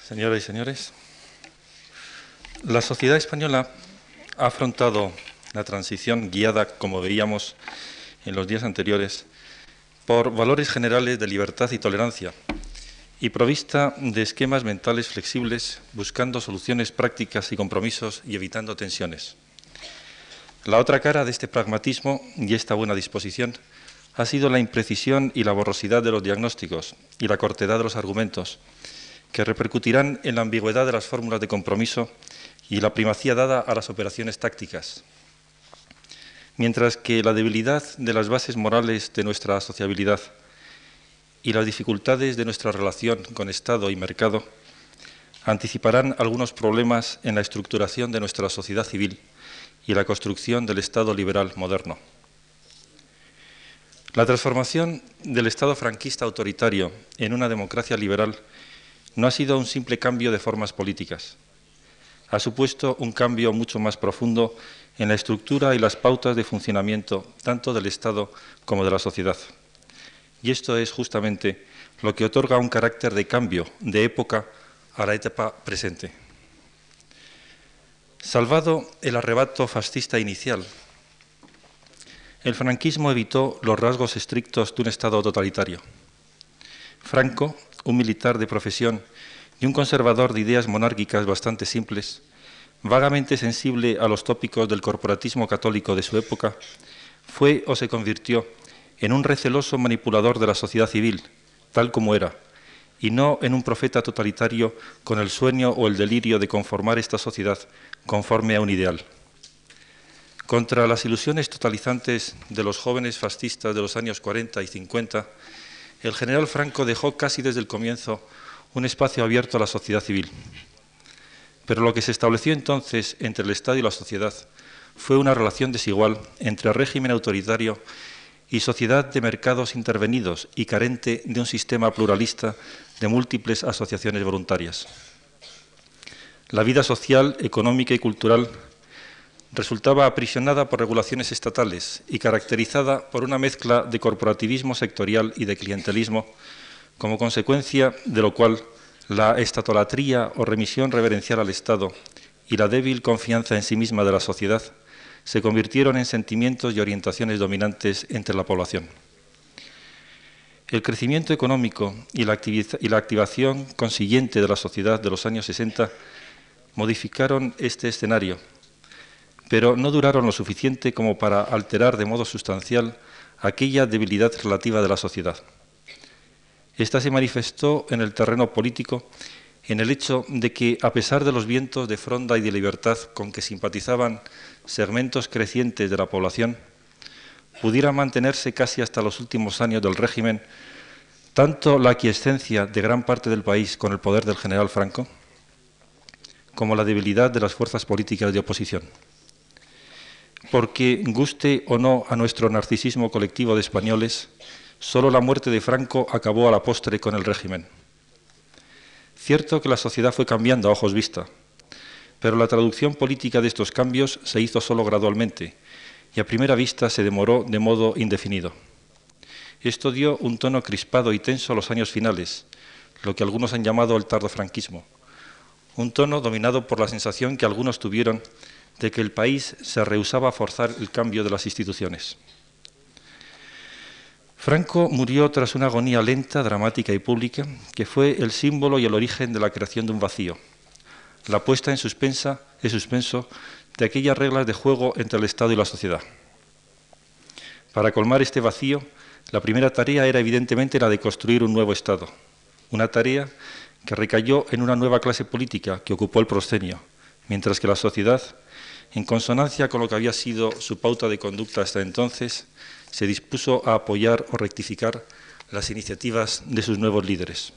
Señoras y señores, la sociedad española ha afrontado la transición guiada, como veíamos en los días anteriores, por valores generales de libertad y tolerancia y provista de esquemas mentales flexibles, buscando soluciones prácticas y compromisos y evitando tensiones. La otra cara de este pragmatismo y esta buena disposición ha sido la imprecisión y la borrosidad de los diagnósticos y la cortedad de los argumentos, que repercutirán en la ambigüedad de las fórmulas de compromiso y la primacía dada a las operaciones tácticas. Mientras que la debilidad de las bases morales de nuestra sociabilidad y las dificultades de nuestra relación con Estado y mercado anticiparán algunos problemas en la estructuración de nuestra sociedad civil y la construcción del Estado liberal moderno. La transformación del Estado franquista autoritario en una democracia liberal no ha sido un simple cambio de formas políticas. Ha supuesto un cambio mucho más profundo en la estructura y las pautas de funcionamiento tanto del Estado como de la sociedad. Y esto es justamente lo que otorga un carácter de cambio de época a la etapa presente. Salvado el arrebato fascista inicial, el franquismo evitó los rasgos estrictos de un Estado totalitario. Franco, un militar de profesión y un conservador de ideas monárquicas bastante simples, vagamente sensible a los tópicos del corporatismo católico de su época, fue o se convirtió en un receloso manipulador de la sociedad civil, tal como era, y no en un profeta totalitario con el sueño o el delirio de conformar esta sociedad conforme a un ideal. Contra las ilusiones totalizantes de los jóvenes fascistas de los años 40 y 50, el general Franco dejó casi desde el comienzo un espacio abierto a la sociedad civil. Pero lo que se estableció entonces entre el Estado y la sociedad fue una relación desigual entre régimen autoritario y sociedad de mercados intervenidos y carente de un sistema pluralista de múltiples asociaciones voluntarias. La vida social, económica y cultural resultaba aprisionada por regulaciones estatales y caracterizada por una mezcla de corporativismo sectorial y de clientelismo, como consecuencia de lo cual la estatolatría o remisión reverencial al Estado y la débil confianza en sí misma de la sociedad se convirtieron en sentimientos y orientaciones dominantes entre la población. El crecimiento económico y la activación consiguiente de la sociedad de los años 60 modificaron este escenario, pero no duraron lo suficiente como para alterar de modo sustancial aquella debilidad relativa de la sociedad. Esta se manifestó en el terreno político en el hecho de que, a pesar de los vientos de fronda y de libertad con que simpatizaban segmentos crecientes de la población, pudiera mantenerse casi hasta los últimos años del régimen tanto la aquiescencia de gran parte del país con el poder del general Franco, como la debilidad de las fuerzas políticas de oposición. Porque, guste o no a nuestro narcisismo colectivo de españoles, solo la muerte de Franco acabó a la postre con el régimen. Cierto que la sociedad fue cambiando a ojos vista, pero la traducción política de estos cambios se hizo solo gradualmente y a primera vista se demoró de modo indefinido. Esto dio un tono crispado y tenso a los años finales, lo que algunos han llamado el tardofranquismo, un tono dominado por la sensación que algunos tuvieron de que el país se rehusaba a forzar el cambio de las instituciones. Franco murió tras una agonía lenta, dramática y pública, que fue el símbolo y el origen de la creación de un vacío, la puesta en suspenso de aquellas reglas de juego entre el Estado y la sociedad. Para colmar este vacío, la primera tarea era evidentemente la de construir un nuevo Estado, una tarea que recayó en una nueva clase política que ocupó el proscenio, mientras que la sociedad, en consonancia con lo que había sido su pauta de conducta hasta entonces, se dispuso a apoyar o rectificar las iniciativas de sus nuevos líderes.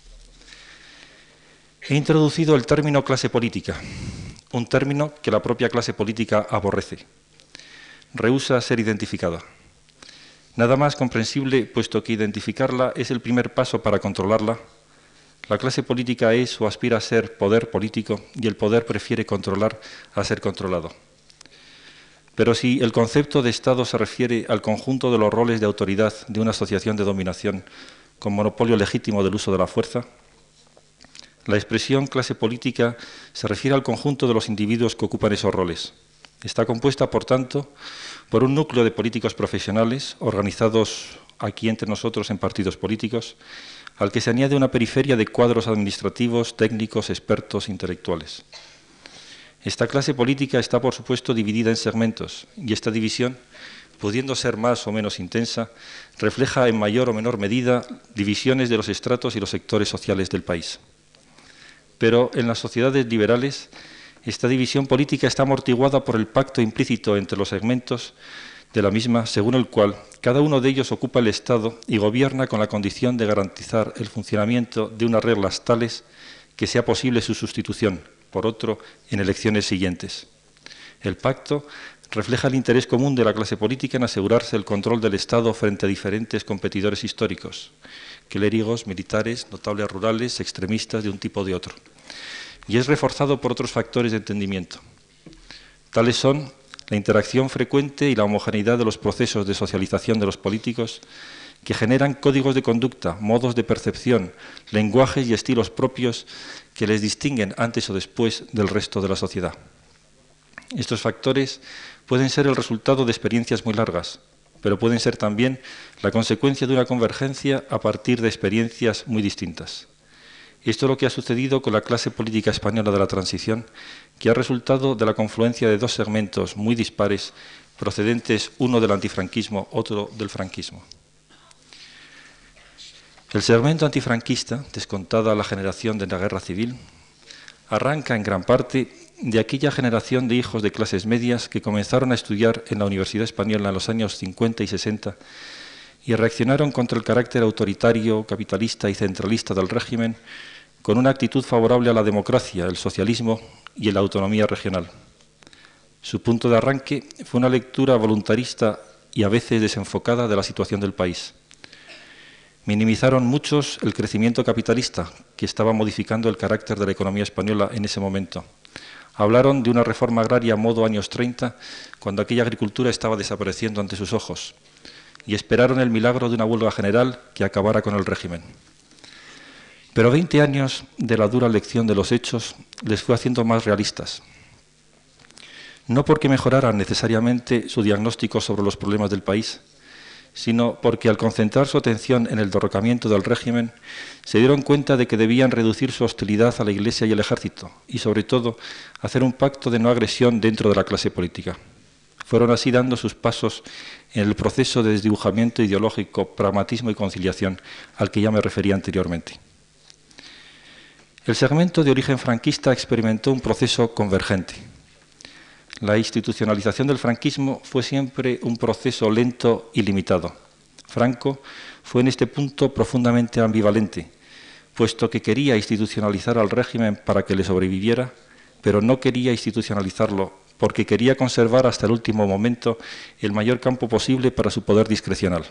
He introducido el término clase política, un término que la propia clase política aborrece. Rehúsa ser identificada. Nada más comprensible, puesto que identificarla es el primer paso para controlarla. La clase política es o aspira a ser poder político y el poder prefiere controlar a ser controlado. Pero si el concepto de Estado se refiere al conjunto de los roles de autoridad de una asociación de dominación con monopolio legítimo del uso de la fuerza, La expresión clase política se refiere al conjunto de los individuos que ocupan esos roles. Está compuesta, por tanto, por un núcleo de políticos profesionales organizados aquí entre nosotros en partidos políticos, al que se añade una periferia de cuadros administrativos, técnicos, expertos, intelectuales. Esta clase política está, por supuesto, dividida en segmentos, y esta división, pudiendo ser más o menos intensa, refleja en mayor o menor medida divisiones de los estratos y los sectores sociales del país. Pero en las sociedades liberales, esta división política está amortiguada por el pacto implícito entre los segmentos de la misma, según el cual cada uno de ellos ocupa el Estado y gobierna con la condición de garantizar el funcionamiento de unas reglas tales que sea posible su sustitución por otro en elecciones siguientes. El pacto refleja el interés común de la clase política en asegurarse el control del Estado frente a diferentes competidores históricos, clérigos, militares, notables rurales, extremistas de un tipo o de otro, y es reforzado por otros factores de entendimiento. Tales son la interacción frecuente y la homogeneidad de los procesos de socialización de los políticos, que generan códigos de conducta, modos de percepción, lenguajes y estilos propios que les distinguen antes o después del resto de la sociedad. Estos factores pueden ser el resultado de experiencias muy largas, pero pueden ser también la consecuencia de una convergencia a partir de experiencias muy distintas. Esto es lo que ha sucedido con la clase política española de la transición, que ha resultado de la confluencia de dos segmentos muy dispares, procedentes uno del antifranquismo, otro del franquismo. El segmento antifranquista, descontada la generación de la guerra civil, arranca en gran parte de aquella generación de hijos de clases medias que comenzaron a estudiar en la Universidad Española en los años 50 y 60 y reaccionaron contra el carácter autoritario, capitalista y centralista del régimen con una actitud favorable a la democracia, el socialismo y la autonomía regional. Su punto de arranque fue una lectura voluntarista y a veces desenfocada de la situación del país. Minimizaron muchos el crecimiento capitalista que estaba modificando el carácter de la economía española en ese momento. Hablaron de una reforma agraria modo años 30, cuando aquella agricultura estaba desapareciendo ante sus ojos, y esperaron el milagro de una huelga general que acabara con el régimen. Pero 20 años de la dura lección de los hechos les fue haciendo más realistas. No porque mejoraran necesariamente su diagnóstico sobre los problemas del país, sino porque al concentrar su atención en el derrocamiento del régimen, se dieron cuenta de que debían reducir su hostilidad a la Iglesia y al ejército, y sobre todo, hacer un pacto de no agresión dentro de la clase política. Fueron así dando sus pasos en el proceso de desdibujamiento ideológico, pragmatismo y conciliación, al que ya me refería anteriormente. El segmento de origen franquista experimentó un proceso convergente. La institucionalización del franquismo fue siempre un proceso lento y limitado. Franco fue en este punto profundamente ambivalente, puesto que quería institucionalizar al régimen para que le sobreviviera, pero no quería institucionalizarlo porque quería conservar hasta el último momento el mayor campo posible para su poder discrecional.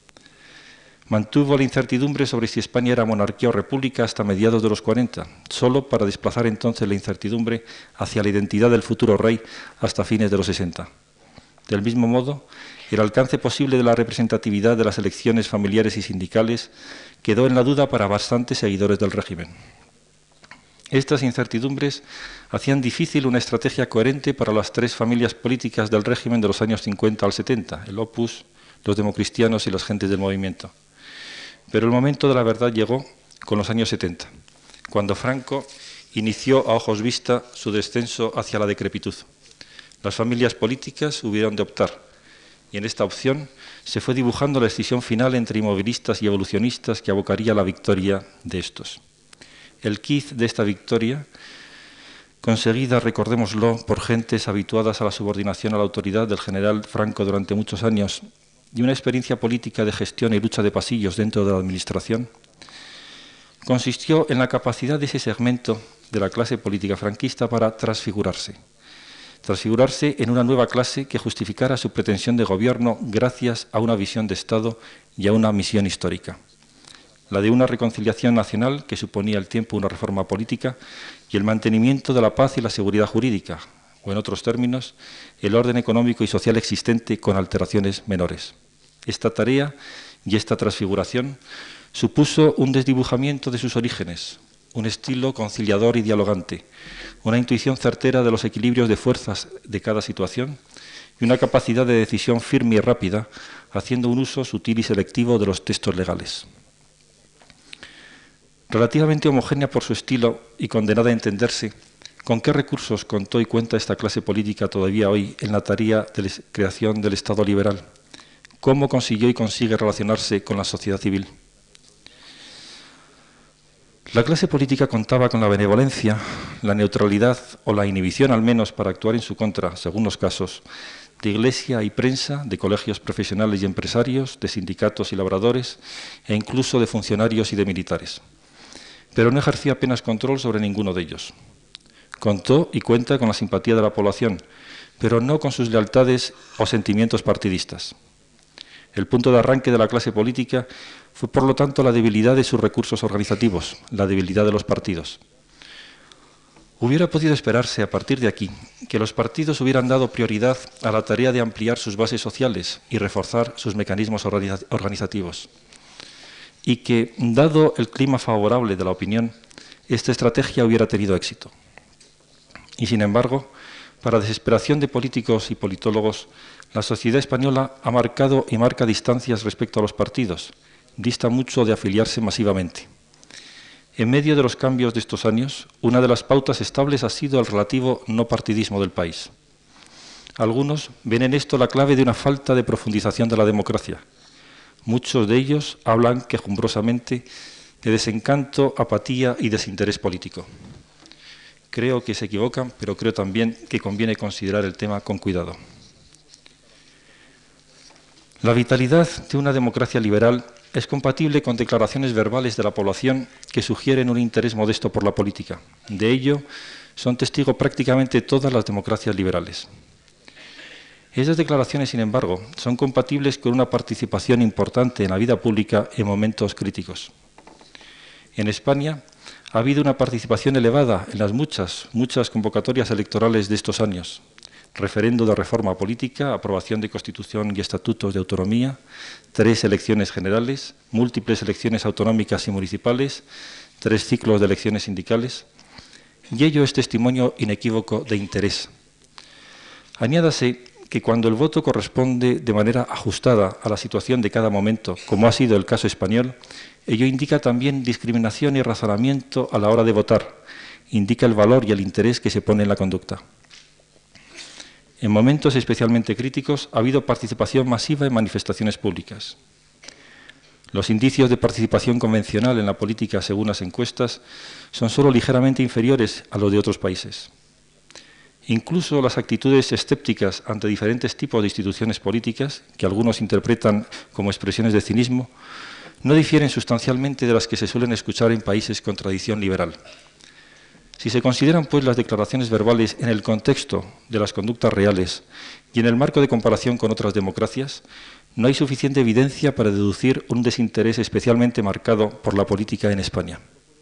Mantuvo la incertidumbre sobre si España era monarquía o república hasta mediados de los 40, solo para desplazar entonces la incertidumbre hacia la identidad del futuro rey hasta fines de los 60. Del mismo modo, el alcance posible de la representatividad de las elecciones familiares y sindicales quedó en la duda para bastantes seguidores del régimen. Estas incertidumbres hacían difícil una estrategia coherente para las tres familias políticas del régimen de los años 50 al 70, el Opus, los democristianos y las gentes del movimiento. Pero el momento de la verdad llegó con los años 70, cuando Franco inició a ojos vista su descenso hacia la decrepitud. Las familias políticas hubieron de optar, y en esta opción se fue dibujando la escisión final entre inmovilistas y evolucionistas que abocaría a la victoria de estos. El quiz de esta victoria, conseguida, recordémoslo, por gentes habituadas a la subordinación a la autoridad del general Franco durante muchos años y una experiencia política de gestión y lucha de pasillos dentro de la administración, consistió en la capacidad de ese segmento de la clase política franquista para transfigurarse en una nueva clase que justificara su pretensión de gobierno gracias a una visión de Estado y a una misión histórica, la de una reconciliación nacional que suponía al tiempo una reforma política y el mantenimiento de la paz y la seguridad jurídica, o en otros términos, el orden económico y social existente con alteraciones menores. Esta tarea y esta transfiguración supuso un desdibujamiento de sus orígenes, un estilo conciliador y dialogante, una intuición certera de los equilibrios de fuerzas de cada situación y una capacidad de decisión firme y rápida, haciendo un uso sutil y selectivo de los textos legales. Relativamente homogénea por su estilo y condenada a entenderse, ¿con qué recursos contó y cuenta esta clase política todavía hoy en la tarea de creación del Estado liberal? ¿Cómo consiguió y consigue relacionarse con la sociedad civil? La clase política contaba con la benevolencia, la neutralidad o la inhibición al menos para actuar en su contra, según los casos, de iglesia y prensa, de colegios profesionales y empresarios, de sindicatos y labradores e incluso de funcionarios y de militares. Pero no ejercía apenas control sobre ninguno de ellos. Contó y cuenta con la simpatía de la población, pero no con sus lealtades o sentimientos partidistas. El punto de arranque de la clase política fue, por lo tanto, la debilidad de sus recursos organizativos, la debilidad de los partidos. Hubiera podido esperarse, a partir de aquí, que los partidos hubieran dado prioridad a la tarea de ampliar sus bases sociales y reforzar sus mecanismos organizativos, y que, dado el clima favorable de la opinión, esta estrategia hubiera tenido éxito. Y, sin embargo, para desesperación de políticos y politólogos, la sociedad española ha marcado y marca distancias respecto a los partidos, dista mucho de afiliarse masivamente. En medio de los cambios de estos años, una de las pautas estables ha sido el relativo no partidismo del país. Algunos ven en esto la clave de una falta de profundización de la democracia. Muchos de ellos hablan quejumbrosamente de desencanto, apatía y desinterés político. Creo que se equivocan, pero creo también que conviene considerar el tema con cuidado. La vitalidad de una democracia liberal es compatible con declaraciones verbales de la población que sugieren un interés modesto por la política. De ello son testigo prácticamente todas las democracias liberales. Esas declaraciones, sin embargo, son compatibles con una participación importante en la vida pública en momentos críticos. En España ha habido una participación elevada en las muchas convocatorias electorales de estos años. Referendo de reforma política, aprobación de Constitución y estatutos de autonomía, 3 elecciones generales, múltiples elecciones autonómicas y municipales, 3 ciclos de elecciones sindicales, y ello es testimonio inequívoco de interés. Añádase que cuando el voto corresponde de manera ajustada a la situación de cada momento, como ha sido el caso español, ello indica también discriminación y razonamiento a la hora de votar, indica el valor y el interés que se pone en la conducta. En momentos especialmente críticos ha habido participación masiva en manifestaciones públicas. Los indicios de participación convencional en la política, según las encuestas, son solo ligeramente inferiores a los de otros países. Incluso las actitudes escépticas ante diferentes tipos de instituciones políticas, que algunos interpretan como expresiones de cinismo, no difieren sustancialmente de las que se suelen escuchar en países con tradición liberal. Si se consideran, pues, las declaraciones verbales en el contexto de las conductas reales y en el marco de comparación con otras democracias, no hay suficiente evidencia para deducir un desinterés especialmente marcado por la política en España.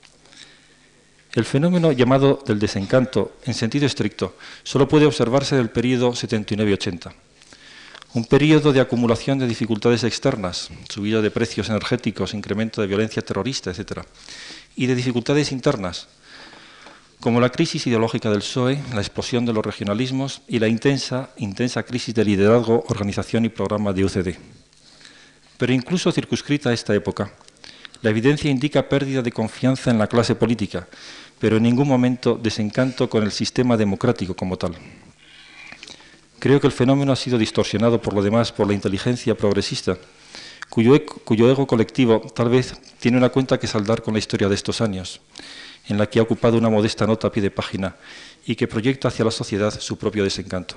El fenómeno llamado del desencanto, en sentido estricto, solo puede observarse en el período 79-80. Un período de acumulación de dificultades externas, subida de precios energéticos, incremento de violencia terrorista, etc., y de dificultades internas, como la crisis ideológica del PSOE, la explosión de los regionalismos y la intensa crisis de liderazgo, organización y programa de UCD. Pero incluso circunscrita a esta época, la evidencia indica pérdida de confianza en la clase política, pero en ningún momento desencanto con el sistema democrático como tal. Creo que el fenómeno ha sido distorsionado por lo demás por la inteligencia progresista, cuyo ego colectivo tal vez tiene una cuenta que saldar con la historia de estos años, en la que ha ocupado una modesta nota a pie de página y que proyecta hacia la sociedad su propio desencanto.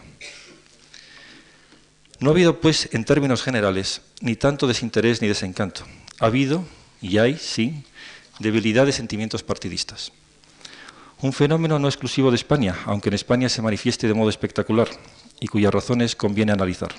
No ha habido, pues, en términos generales, ni tanto desinterés ni desencanto. Ha habido, y hay, sí, debilidad de sentimientos partidistas. Un fenómeno no exclusivo de España, aunque en España se manifieste de modo espectacular y cuyas razones conviene analizar.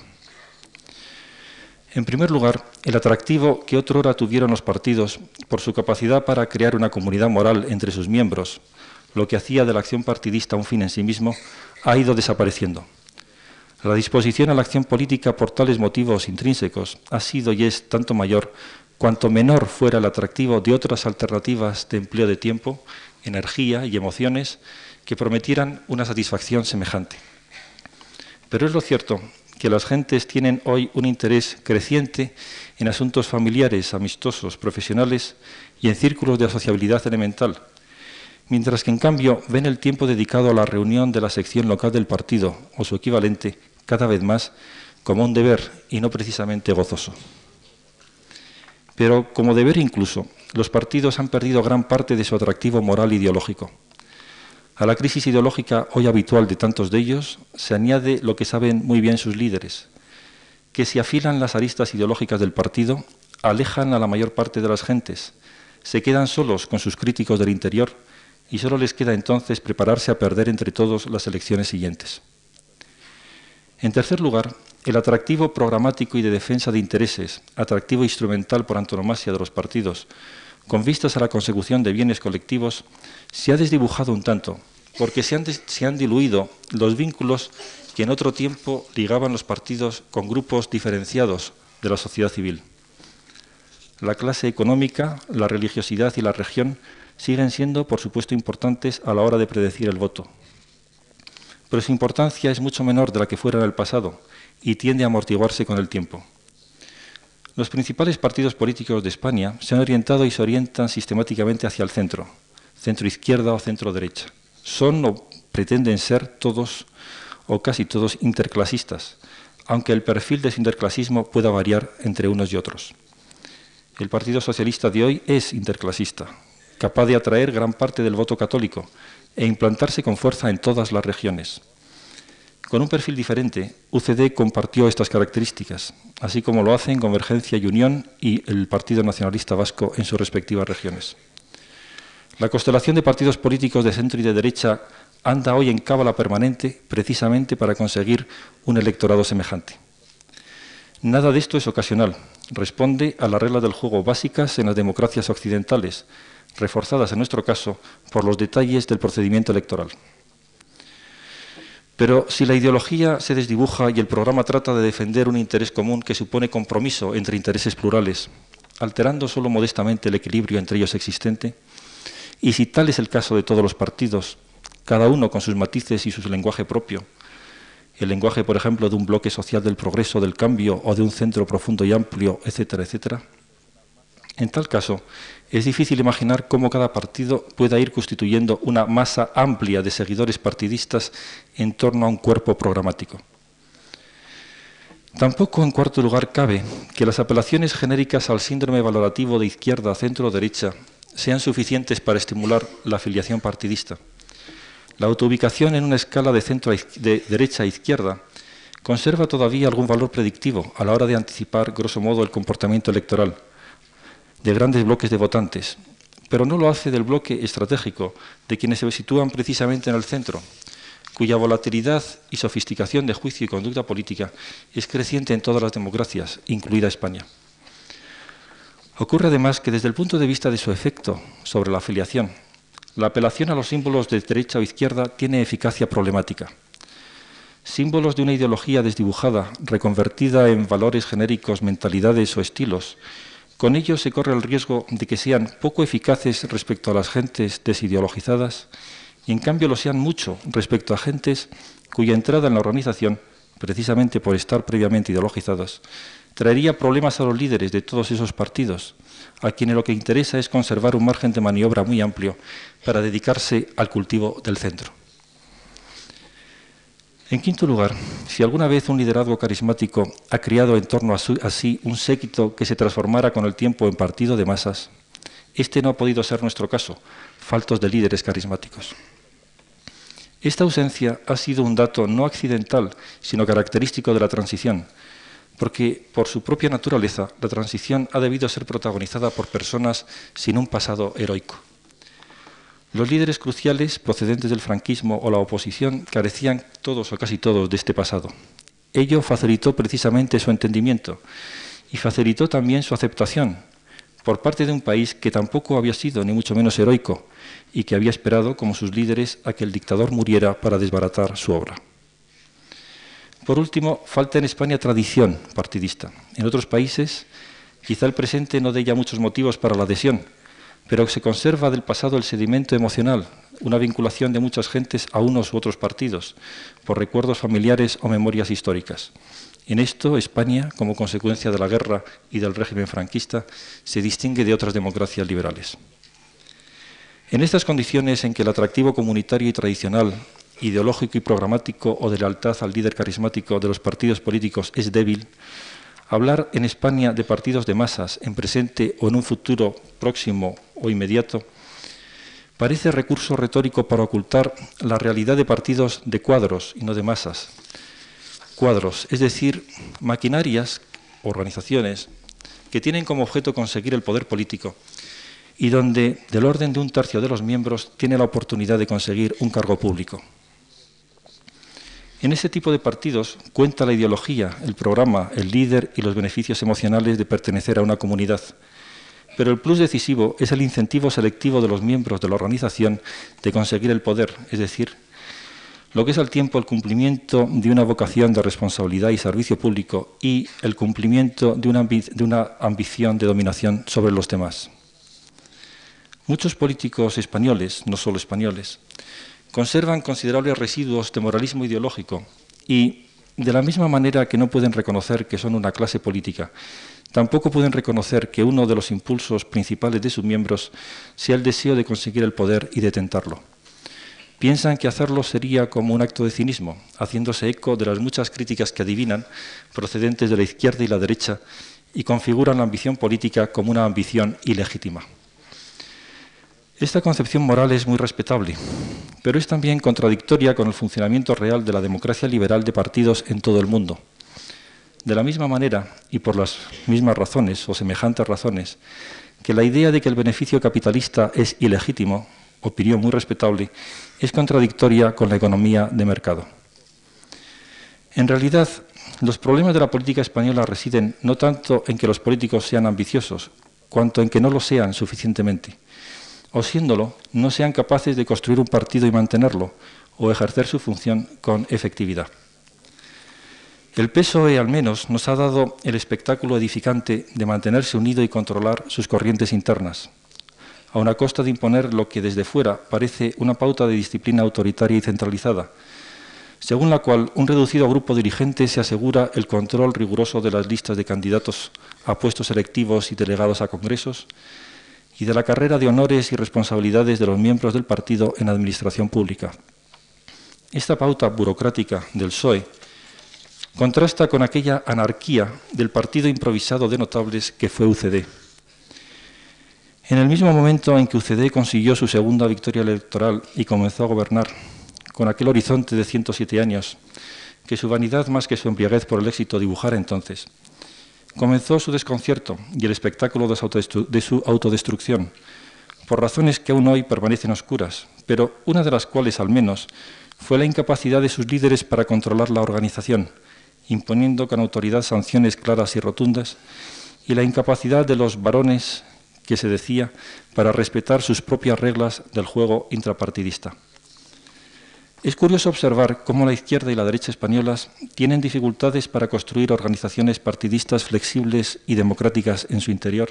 En primer lugar, el atractivo que otrora tuvieron los partidos por su capacidad para crear una comunidad moral entre sus miembros, lo que hacía de la acción partidista un fin en sí mismo, ha ido desapareciendo. La disposición a la acción política por tales motivos intrínsecos ha sido y es tanto mayor cuanto menor fuera el atractivo de otras alternativas de empleo de tiempo, energía y emociones que prometieran una satisfacción semejante. Pero es lo cierto que las gentes tienen hoy un interés creciente en asuntos familiares, amistosos, profesionales y en círculos de asociabilidad elemental, mientras que en cambio ven el tiempo dedicado a la reunión de la sección local del partido o su equivalente cada vez más como un deber y no precisamente gozoso. Pero como deber incluso, los partidos han perdido gran parte de su atractivo moral e ideológico. A la crisis ideológica hoy habitual de tantos de ellos se añade lo que saben muy bien sus líderes, que si afilan las aristas ideológicas del partido, alejan a la mayor parte de las gentes, se quedan solos con sus críticos del interior y solo les queda entonces prepararse a perder entre todos las elecciones siguientes. En tercer lugar, el atractivo programático y de defensa de intereses, atractivo instrumental por antonomasia de los partidos, con vistas a la consecución de bienes colectivos, se ha desdibujado un tanto, porque se han diluido los vínculos que en otro tiempo ligaban los partidos con grupos diferenciados de la sociedad civil. La clase económica, la religiosidad y la región siguen siendo, por supuesto, importantes a la hora de predecir el voto. Pero su importancia es mucho menor de la que fuera en el pasado y tiende a amortiguarse con el tiempo. Los principales partidos políticos de España se han orientado y se orientan sistemáticamente hacia el centro, centro-izquierda o centro-derecha. Son o pretenden ser todos o casi todos interclasistas, aunque el perfil de su interclasismo pueda variar entre unos y otros. El Partido Socialista de hoy es interclasista, capaz de atraer gran parte del voto católico e implantarse con fuerza en todas las regiones. Con un perfil diferente, UCD compartió estas características, así como lo hacen Convergencia y Unión y el Partido Nacionalista Vasco en sus respectivas regiones. La constelación de partidos políticos de centro y de derecha anda hoy en cábala permanente precisamente para conseguir un electorado semejante. Nada de esto es ocasional, responde a las reglas del juego básicas en las democracias occidentales, reforzadas en nuestro caso por los detalles del procedimiento electoral. Pero si la ideología se desdibuja y el programa trata de defender un interés común que supone compromiso entre intereses plurales, alterando solo modestamente el equilibrio entre ellos existente, y si tal es el caso de todos los partidos, cada uno con sus matices y su lenguaje propio, el lenguaje, por ejemplo, de un bloque social del progreso, del cambio, o de un centro profundo y amplio, etcétera, etcétera, en tal caso, es difícil imaginar cómo cada partido pueda ir constituyendo una masa amplia de seguidores partidistas en torno a un cuerpo programático. Tampoco, en cuarto lugar, cabe que las apelaciones genéricas al síndrome valorativo de izquierda, centro o derecha sean suficientes para estimular la afiliación partidista. La autoubicación en una escala de derecha a izquierda conserva todavía algún valor predictivo a la hora de anticipar, grosso modo, el comportamiento electoral de grandes bloques de votantes, pero no lo hace del bloque estratégico de quienes se sitúan precisamente en el centro, cuya volatilidad y sofisticación de juicio y conducta política es creciente en todas las democracias, incluida España. Ocurre además que desde el punto de vista de su efecto sobre la afiliación, la apelación a los símbolos de derecha o izquierda tiene eficacia problemática. Símbolos de una ideología desdibujada, reconvertida en valores genéricos, mentalidades o estilos, con ello se corre el riesgo de que sean poco eficaces respecto a las gentes desideologizadas y en cambio lo sean mucho respecto a gentes cuya entrada en la organización, precisamente por estar previamente ideologizadas, traería problemas a los líderes de todos esos partidos, a quienes lo que interesa es conservar un margen de maniobra muy amplio para dedicarse al cultivo del centro. En quinto lugar, si alguna vez un liderazgo carismático ha creado en torno a sí un séquito que se transformara con el tiempo en partido de masas, este no ha podido ser nuestro caso, faltos de líderes carismáticos. Esta ausencia ha sido un dato no accidental, sino característico de la transición, porque por su propia naturaleza la transición ha debido ser protagonizada por personas sin un pasado heroico. Los líderes cruciales procedentes del franquismo o la oposición carecían todos o casi todos de este pasado. Ello facilitó precisamente su entendimiento y facilitó también su aceptación por parte de un país que tampoco había sido ni mucho menos heroico y que había esperado, como sus líderes, a que el dictador muriera para desbaratar su obra. Por último, falta en España tradición partidista. En otros países, Quizá el presente no dé ya muchos motivos para la adhesión, pero se conserva del pasado el sedimento emocional, una vinculación de muchas gentes a unos u otros partidos, por recuerdos familiares o memorias históricas. En esto, España, como consecuencia de la guerra y del régimen franquista, se distingue de otras democracias liberales. En estas condiciones en que el atractivo comunitario y tradicional, ideológico y programático o de lealtad al líder carismático de los partidos políticos es débil, hablar en España de partidos de masas en presente o en un futuro próximo o inmediato parece recurso retórico para ocultar la realidad de partidos de cuadros y no de masas. Cuadros, es decir, maquinarias, organizaciones, que tienen como objeto conseguir el poder político y donde, del orden de un tercio de los miembros, tiene la oportunidad de conseguir un cargo público. En este tipo de partidos cuenta la ideología, el programa, el líder y los beneficios emocionales de pertenecer a una comunidad. Pero el plus decisivo es el incentivo selectivo de los miembros de la organización de conseguir el poder, es decir, lo que es al tiempo el cumplimiento de una vocación de responsabilidad y servicio público y el cumplimiento de una ambición de dominación sobre los demás. Muchos políticos españoles, no solo españoles, conservan considerables residuos de moralismo ideológico y, de la misma manera que no pueden reconocer que son una clase política, tampoco pueden reconocer que uno de los impulsos principales de sus miembros sea el deseo de conseguir el poder y de tentarlo. Piensan que hacerlo sería como un acto de cinismo, haciéndose eco de las muchas críticas que adivinan procedentes de la izquierda y la derecha y configuran la ambición política como una ambición ilegítima. Esta concepción moral es muy respetable, pero es también contradictoria con el funcionamiento real de la democracia liberal de partidos en todo el mundo. De la misma manera, y por las mismas razones o semejantes razones, que la idea de que el beneficio capitalista es ilegítimo, opinión muy respetable, es contradictoria con la economía de mercado. En realidad, los problemas de la política española residen no tanto en que los políticos sean ambiciosos, cuanto en que no lo sean suficientemente, o siéndolo, no sean capaces de construir un partido y mantenerlo, o ejercer su función con efectividad. El PSOE, al menos, nos ha dado el espectáculo edificante de mantenerse unido y controlar sus corrientes internas, a una costa de imponer lo que desde fuera parece una pauta de disciplina autoritaria y centralizada, según la cual un reducido grupo dirigente se asegura el control riguroso de las listas de candidatos a puestos electivos y delegados a congresos, y de la carrera de honores y responsabilidades de los miembros del partido en la administración pública. Esta pauta burocrática del PSOE contrasta con aquella anarquía del partido improvisado de notables que fue UCD. En el mismo momento en que UCD consiguió su segunda victoria electoral y comenzó a gobernar, con aquel horizonte de 107 años, que su vanidad más que su embriaguez por el éxito dibujara entonces, comenzó su desconcierto y el espectáculo de su autodestrucción, por razones que aún hoy permanecen oscuras, pero una de las cuales, al menos, fue la incapacidad de sus líderes para controlar la organización, imponiendo con autoridad sanciones claras y rotundas, y la incapacidad de los varones, que se decía, para respetar sus propias reglas del juego intrapartidista. Es curioso observar cómo la izquierda y la derecha españolas tienen dificultades para construir organizaciones partidistas flexibles y democráticas en su interior,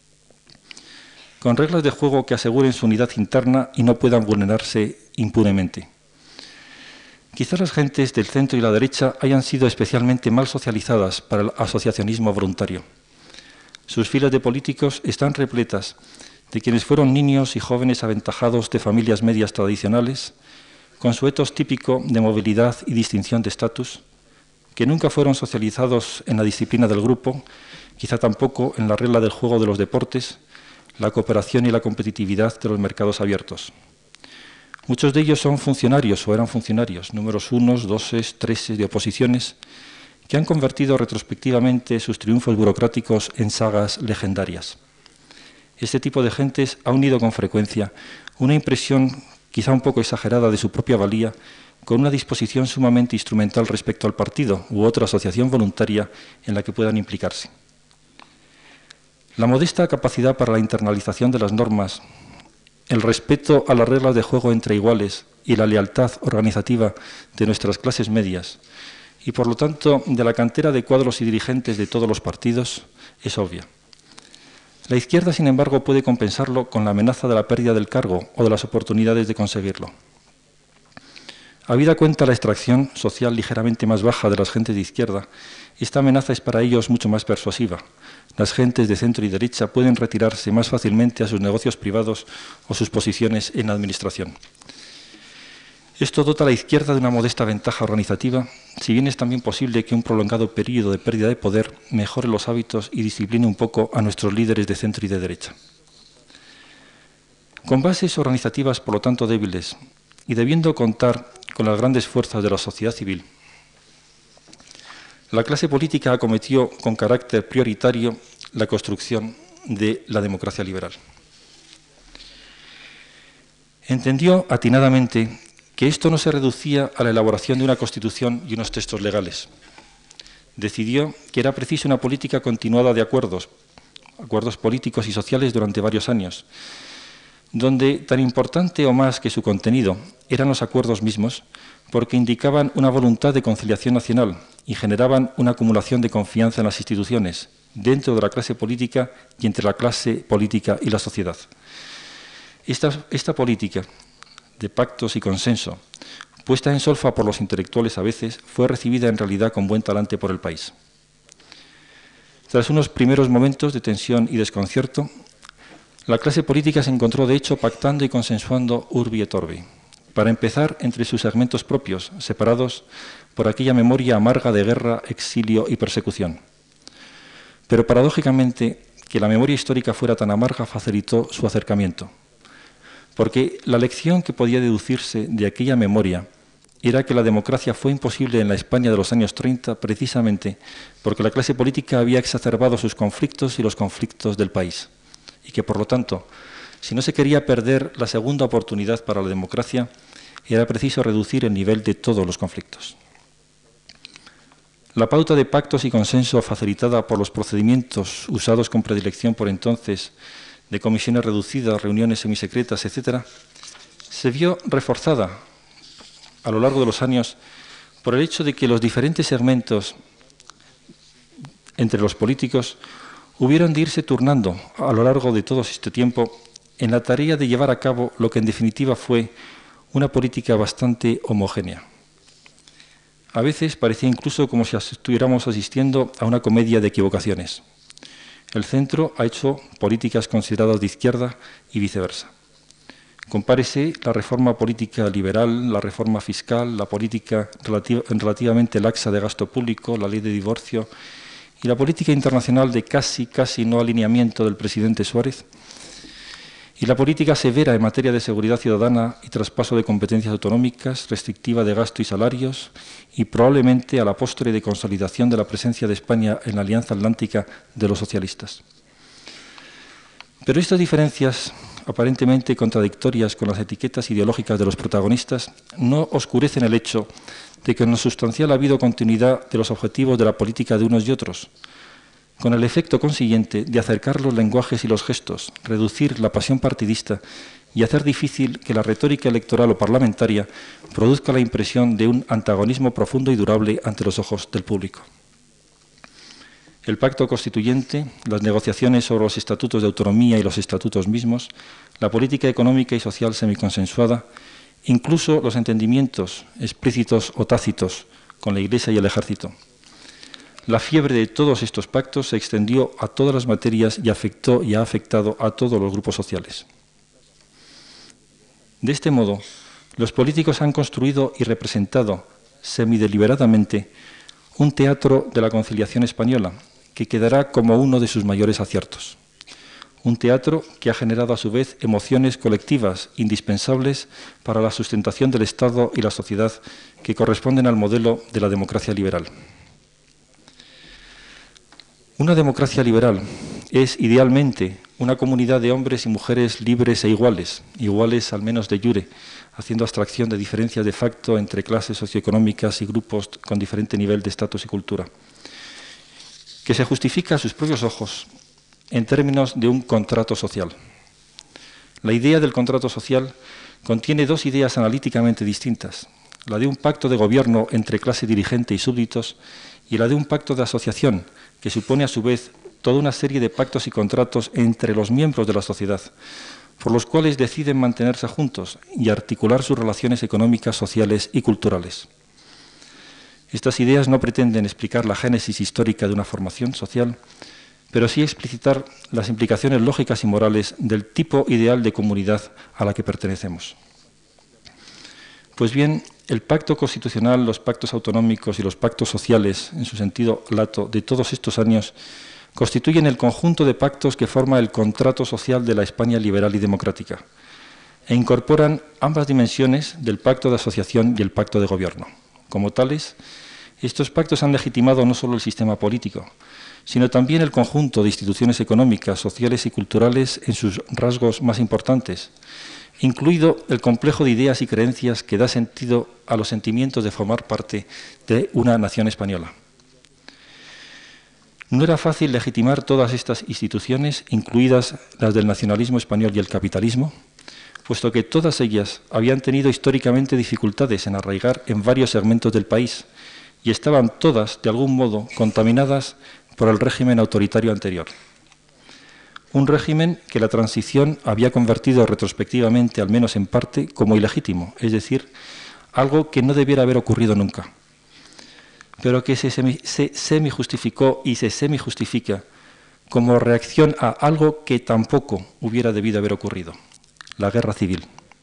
con reglas de juego que aseguren su unidad interna y no puedan vulnerarse impunemente. Quizás las gentes del centro y la derecha hayan sido especialmente mal socializadas para el asociacionismo voluntario. Sus filas de políticos están repletas de quienes fueron niños y jóvenes aventajados de familias medias tradicionales, con su etos típico de movilidad y distinción de estatus, que nunca fueron socializados en la disciplina del grupo, quizá tampoco en la regla del juego de los deportes, la cooperación y la competitividad de los mercados abiertos. Muchos de ellos son funcionarios o eran funcionarios, números unos, doses, treses de oposiciones, que han convertido retrospectivamente sus triunfos burocráticos en sagas legendarias. Este tipo de gentes ha unido con frecuencia una impresión quizá un poco exagerada de su propia valía, con una disposición sumamente instrumental respecto al partido u otra asociación voluntaria en la que puedan implicarse. La modesta capacidad para la internalización de las normas, el respeto a las reglas de juego entre iguales y la lealtad organizativa de nuestras clases medias, y por lo tanto de la cantera de cuadros y dirigentes de todos los partidos, es obvia. La izquierda, sin embargo, puede compensarlo con la amenaza de la pérdida del cargo o de las oportunidades de conseguirlo. Habida cuenta la extracción social ligeramente más baja de las gentes de izquierda, esta amenaza es para ellos mucho más persuasiva. Las gentes de centro y derecha pueden retirarse más fácilmente a sus negocios privados o sus posiciones en la administración. Esto dota a la izquierda de una modesta ventaja organizativa, si bien es también posible que un prolongado periodo de pérdida de poder mejore los hábitos y discipline un poco a nuestros líderes de centro y de derecha. Con bases organizativas, por lo tanto, débiles, y debiendo contar con las grandes fuerzas de la sociedad civil, la clase política acometió con carácter prioritario la construcción de la democracia liberal. Entendió atinadamente que esto no se reducía a la elaboración de una constitución y unos textos legales. Decidió que era preciso una política continuada de acuerdos políticos y sociales durante varios años, donde tan importante o más que su contenido eran los acuerdos mismos, porque indicaban una voluntad de conciliación nacional y generaban una acumulación de confianza en las instituciones, dentro de la clase política y entre la clase política y la sociedad. Esta política de pactos y consenso, puesta en solfa por los intelectuales a veces, fue recibida en realidad con buen talante por el país. Tras unos primeros momentos de tensión y desconcierto, la clase política se encontró de hecho pactando y consensuando urbi et orbi, para empezar entre sus segmentos propios, separados por aquella memoria amarga de guerra, exilio y persecución. Pero paradójicamente, que la memoria histórica fuera tan amarga facilitó su acercamiento, porque la lección que podía deducirse de aquella memoria era que la democracia fue imposible en la España de los años 30 precisamente porque la clase política había exacerbado sus conflictos y los conflictos del país, y que por lo tanto, si no se quería perder la segunda oportunidad para la democracia, era preciso reducir el nivel de todos los conflictos. La pauta de pactos y consenso facilitada por los procedimientos usados con predilección por entonces de comisiones reducidas, reuniones semisecretas, etc., se vio reforzada a lo largo de los años por el hecho de que los diferentes segmentos entre los políticos hubieron de irse turnando a lo largo de todo este tiempo en la tarea de llevar a cabo lo que en definitiva fue una política bastante homogénea. A veces parecía incluso como si estuviéramos asistiendo a una comedia de equivocaciones. El centro ha hecho políticas consideradas de izquierda y viceversa. Compárese la reforma política liberal, la reforma fiscal, la política relativamente laxa de gasto público, la ley de divorcio y la política internacional de casi no alineamiento del presidente Suárez, y la política severa en materia de seguridad ciudadana y traspaso de competencias autonómicas, restrictiva de gasto y salarios, y probablemente a la postre de consolidación de la presencia de España en la Alianza Atlántica de los socialistas. Pero estas diferencias, aparentemente contradictorias con las etiquetas ideológicas de los protagonistas, no oscurecen el hecho de que en lo sustancial ha habido continuidad de los objetivos de la política de unos y otros, con el efecto consiguiente de acercar los lenguajes y los gestos, reducir la pasión partidista y hacer difícil que la retórica electoral o parlamentaria produzca la impresión de un antagonismo profundo y durable ante los ojos del público. El pacto constituyente, las negociaciones sobre los estatutos de autonomía y los estatutos mismos, la política económica y social semiconsensuada, incluso los entendimientos explícitos o tácitos con la Iglesia y el Ejército. La fiebre de todos estos pactos se extendió a todas las materias y afectó y ha afectado a todos los grupos sociales. De este modo, los políticos han construido y representado semideliberadamente un teatro de la conciliación española que quedará como uno de sus mayores aciertos. Un teatro que ha generado a su vez emociones colectivas indispensables para la sustentación del Estado y la sociedad que corresponden al modelo de la democracia liberal. Una democracia liberal es idealmente una comunidad de hombres y mujeres libres e iguales, iguales al menos de jure, haciendo abstracción de diferencias de facto entre clases socioeconómicas y grupos con diferente nivel de estatus y cultura, que se justifica a sus propios ojos en términos de un contrato social. La idea del contrato social contiene dos ideas analíticamente distintas, la de un pacto de gobierno entre clase dirigente y súbditos y la de un pacto de asociación que supone a su vez toda una serie de pactos y contratos entre los miembros de la sociedad, por los cuales deciden mantenerse juntos y articular sus relaciones económicas, sociales y culturales. Estas ideas no pretenden explicar la génesis histórica de una formación social, pero sí explicitar las implicaciones lógicas y morales del tipo ideal de comunidad a la que pertenecemos. Pues bien, el pacto constitucional, los pactos autonómicos y los pactos sociales, en su sentido lato, de todos estos años, constituyen el conjunto de pactos que forma el contrato social de la España liberal y democrática e incorporan ambas dimensiones del pacto de asociación y el pacto de gobierno. Como tales, estos pactos han legitimado no solo el sistema político, sino también el conjunto de instituciones económicas, sociales y culturales en sus rasgos más importantes, incluido el complejo de ideas y creencias que da sentido a los sentimientos de formar parte de una nación española. No era fácil legitimar todas estas instituciones, incluidas las del nacionalismo español y el capitalismo, puesto que todas ellas habían tenido históricamente dificultades en arraigar en varios segmentos del país y estaban todas, de algún modo, contaminadas por el régimen autoritario anterior. Un régimen que la transición había convertido retrospectivamente, al menos en parte, como ilegítimo, es decir, algo que no debiera haber ocurrido nunca, pero que se semi-justificó y se semi-justifica como reacción a algo que tampoco hubiera debido haber ocurrido, la guerra civil.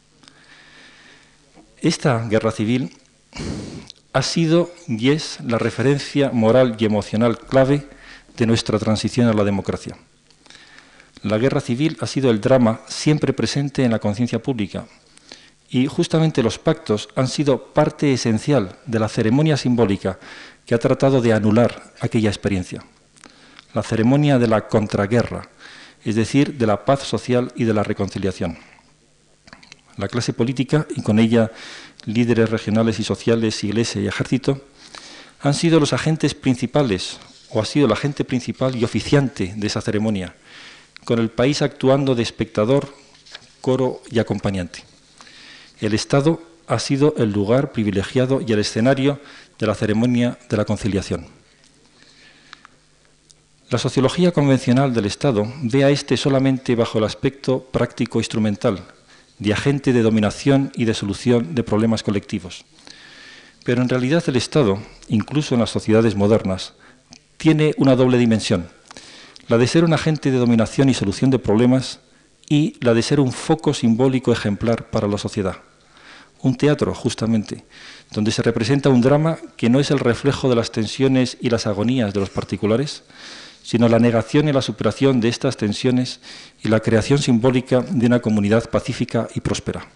Esta guerra civil ha sido y es la referencia moral y emocional clave de nuestra transición a la democracia. La guerra civil ha sido el drama siempre presente en la conciencia pública y justamente los pactos han sido parte esencial de la ceremonia simbólica que ha tratado de anular aquella experiencia. La ceremonia de la contraguerra, es decir, de la paz social y de la reconciliación. La clase política, y con ella líderes regionales y sociales, iglesia y ejército, han sido los agentes principales, o ha sido el agente principal y oficiante de esa ceremonia, con el país actuando de espectador, coro y acompañante. El Estado ha sido el lugar privilegiado y el escenario de la ceremonia de la conciliación. La sociología convencional del Estado ve a este solamente bajo el aspecto práctico instrumental, de agente de dominación y de solución de problemas colectivos. Pero en realidad el Estado, incluso en las sociedades modernas, tiene una doble dimensión, la de ser un agente de dominación y solución de problemas y la de ser un foco simbólico ejemplar para la sociedad. Un teatro, justamente, donde se representa un drama que no es el reflejo de las tensiones y las agonías de los particulares, sino la negación y la superación de estas tensiones y la creación simbólica de una comunidad pacífica y próspera.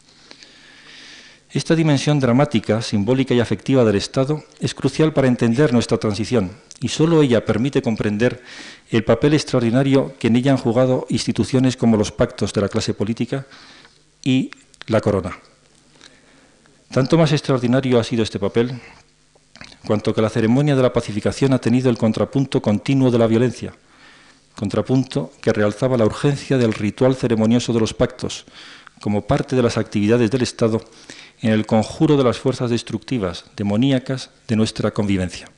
Esta dimensión dramática, simbólica y afectiva del Estado es crucial para entender nuestra transición y solo ella permite comprender el papel extraordinario que en ella han jugado instituciones como los pactos de la clase política y la corona. Tanto más extraordinario ha sido este papel, cuanto que la ceremonia de la pacificación ha tenido el contrapunto continuo de la violencia, contrapunto que realzaba la urgencia del ritual ceremonioso de los pactos como parte de las actividades del Estado en el conjuro de las fuerzas destructivas, demoníacas de nuestra convivencia.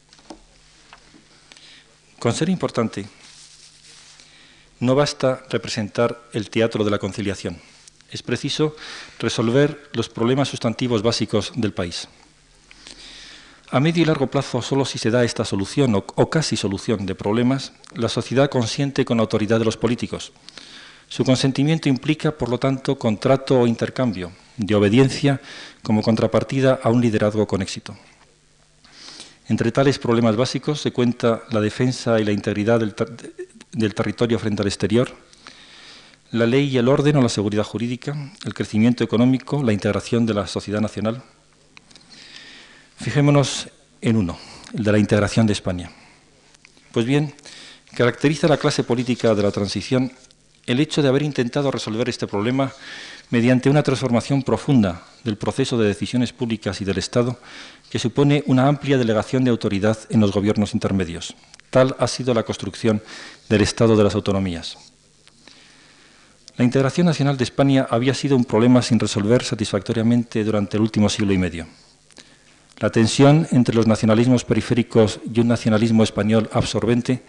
Con ser importante, no basta representar el teatro de la conciliación. Es preciso resolver los problemas sustantivos básicos del país. A medio y largo plazo, solo si se da esta solución o casi solución de problemas, la sociedad consiente con la autoridad de los políticos. Su consentimiento implica, por lo tanto, contrato o intercambio de obediencia como contrapartida a un liderazgo con éxito. Entre tales problemas básicos se cuenta la defensa y la integridad del territorio frente al exterior, la ley y el orden o la seguridad jurídica, el crecimiento económico, la integración de la sociedad nacional. Fijémonos en uno, el de la integración de España. Pues bien, caracteriza a la clase política de la transición el hecho de haber intentado resolver este problema mediante una transformación profunda del proceso de decisiones públicas y del Estado que supone una amplia delegación de autoridad en los gobiernos intermedios. Tal ha sido la construcción del Estado de las autonomías. La integración nacional de España había sido un problema sin resolver satisfactoriamente durante el último siglo y medio. La tensión entre los nacionalismos periféricos y un nacionalismo español absorbente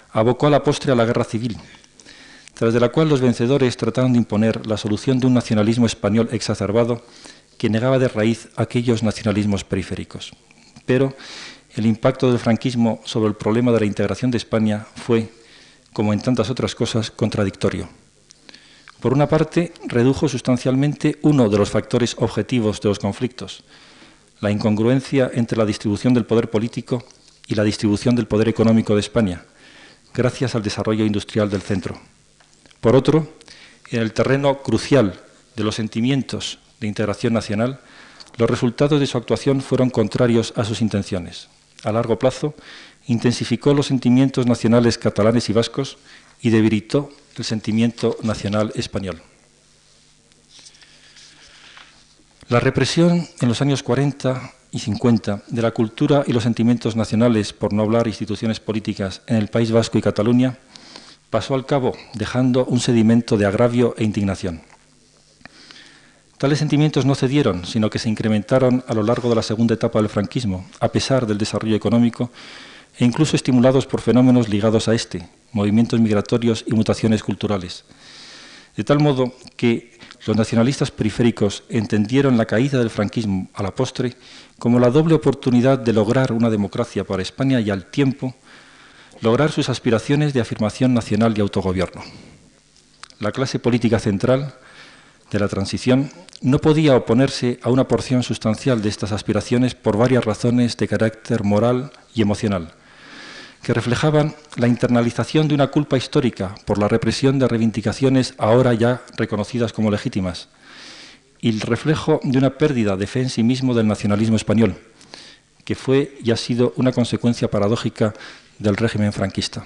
abocó a la postre a la guerra civil, tras de la cual los vencedores trataron de imponer la solución de un nacionalismo español exacerbado que negaba de raíz aquellos nacionalismos periféricos. Pero el impacto del franquismo sobre el problema de la integración de España fue, como en tantas otras cosas, contradictorio. Por una parte, redujo sustancialmente uno de los factores objetivos de los conflictos, la incongruencia entre la distribución del poder político y la distribución del poder económico de España, gracias al desarrollo industrial del centro. Por otro, en el terreno crucial de los sentimientos de integración nacional, los resultados de su actuación fueron contrarios a sus intenciones. A largo plazo, intensificó los sentimientos nacionales catalanes y vascos y debilitó el sentimiento nacional español. La represión en los años 40 y 50 de la cultura y los sentimientos nacionales, por no hablar instituciones políticas, en el País Vasco y Cataluña, pasó al cabo, dejando un sedimento de agravio e indignación. Tales sentimientos no cedieron, sino que se incrementaron a lo largo de la segunda etapa del franquismo, a pesar del desarrollo económico e incluso estimulados por fenómenos ligados a este, movimientos migratorios y mutaciones culturales. De tal modo que los nacionalistas periféricos entendieron la caída del franquismo a la postre como la doble oportunidad de lograr una democracia para España y al tiempo lograr sus aspiraciones de afirmación nacional y autogobierno. La clase política central de la transición no podía oponerse a una porción sustancial de estas aspiraciones por varias razones de carácter moral y emocional, que reflejaban la internalización de una culpa histórica por la represión de reivindicaciones ahora ya reconocidas como legítimas y el reflejo de una pérdida de fe en sí mismo del nacionalismo español, que fue y ha sido una consecuencia paradójica del régimen franquista.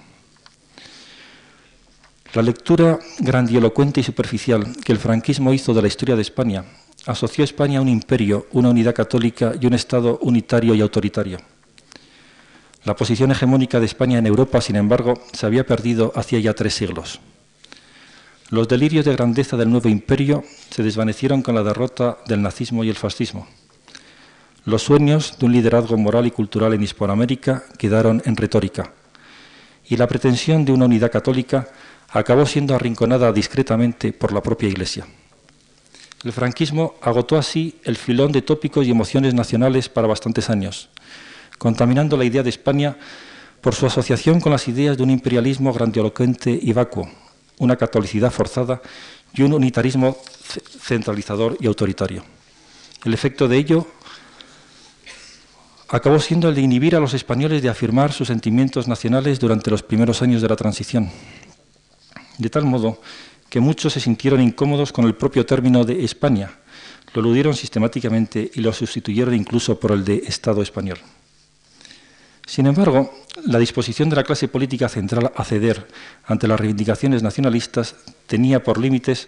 La lectura grandilocuente y superficial que el franquismo hizo de la historia de España asoció a España a un imperio, una unidad católica y un Estado unitario y autoritario. La posición hegemónica de España en Europa, sin embargo, se había perdido hacía ya 3 siglos. Los delirios de grandeza del nuevo imperio se desvanecieron con la derrota del nazismo y el fascismo. Los sueños de un liderazgo moral y cultural en Hispanoamérica quedaron en retórica, y la pretensión de una unidad católica acabó siendo arrinconada discretamente por la propia Iglesia. El franquismo agotó así el filón de tópicos y emociones nacionales para bastantes años, contaminando la idea de España por su asociación con las ideas de un imperialismo grandilocuente y vacuo, una catolicidad forzada y un unitarismo centralizador y autoritario. El efecto de ello acabó siendo el de inhibir a los españoles de afirmar sus sentimientos nacionales durante los primeros años de la transición, de tal modo que muchos se sintieron incómodos con el propio término de España, lo eludieron sistemáticamente y lo sustituyeron incluso por el de Estado español. Sin embargo, la disposición de la clase política central a ceder ante las reivindicaciones nacionalistas tenía límites.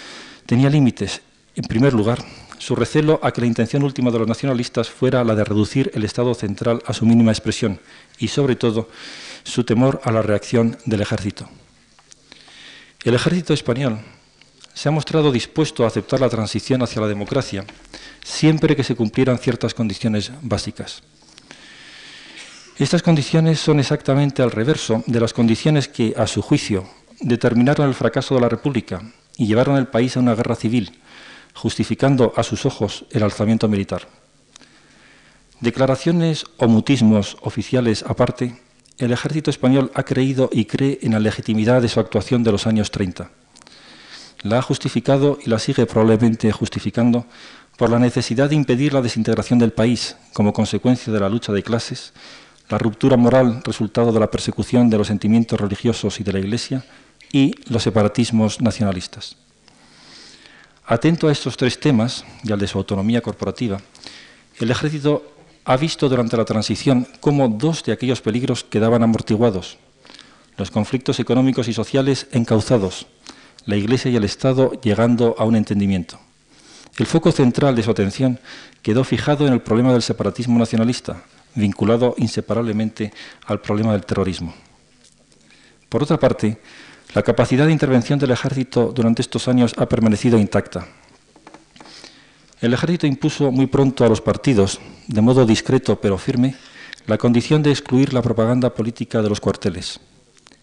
En primer lugar, su recelo a que la intención última de los nacionalistas fuera la de reducir el Estado central a su mínima expresión y, sobre todo, su temor a la reacción del ejército. El ejército español se ha mostrado dispuesto a aceptar la transición hacia la democracia siempre que se cumplieran ciertas condiciones básicas. Estas condiciones son exactamente al reverso de las condiciones que, a su juicio, determinaron el fracaso de la República y llevaron al país a una guerra civil, justificando a sus ojos el alzamiento militar. Declaraciones o mutismos oficiales aparte, el ejército español ha creído y cree en la legitimidad de su actuación de los años 30. La ha justificado y la sigue probablemente justificando por la necesidad de impedir la desintegración del país como consecuencia de la lucha de clases, la ruptura moral resultado de la persecución de los sentimientos religiosos y de la Iglesia y los separatismos nacionalistas. Atento a estos 3 temas y al de su autonomía corporativa, el ejército ha visto durante la transición cómo 2 de aquellos peligros quedaban amortiguados, los conflictos económicos y sociales encauzados, la Iglesia y el Estado llegando a un entendimiento. El foco central de su atención quedó fijado en el problema del separatismo nacionalista, vinculado inseparablemente al problema del terrorismo. Por otra parte, la capacidad de intervención del ejército durante estos años ha permanecido intacta. El ejército impuso muy pronto a los partidos, de modo discreto pero firme, la condición de excluir la propaganda política de los cuarteles.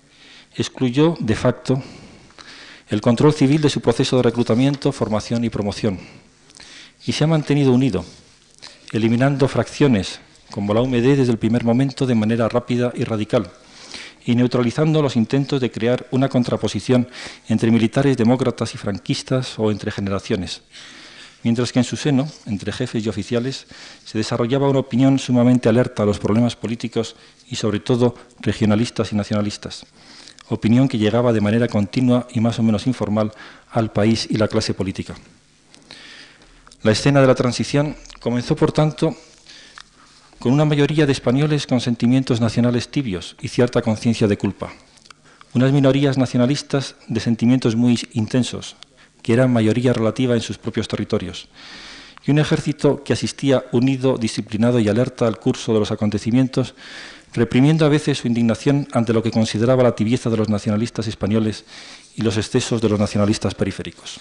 excluyó de facto el control civil de su proceso de reclutamiento, formación y promoción, y se ha mantenido unido, eliminando fracciones como la UMD desde el primer momento de manera rápida y radical, y neutralizando los intentos de crear una contraposición entre militares demócratas y franquistas o entre generaciones, mientras que en su seno, entre jefes y oficiales, se desarrollaba una opinión sumamente alerta a los problemas políticos y sobre todo regionalistas y nacionalistas, opinión que llegaba de manera continua y más o menos informal al país y la clase política. La escena de la transición comenzó, por tanto, con una mayoría de españoles con sentimientos nacionales tibios y cierta conciencia de culpa. Unas minorías nacionalistas de sentimientos muy intensos, que eran mayoría relativa en sus propios territorios. Y un ejército que asistía unido, disciplinado y alerta al curso de los acontecimientos, reprimiendo a veces su indignación ante lo que consideraba la tibieza de los nacionalistas españoles y los excesos de los nacionalistas periféricos.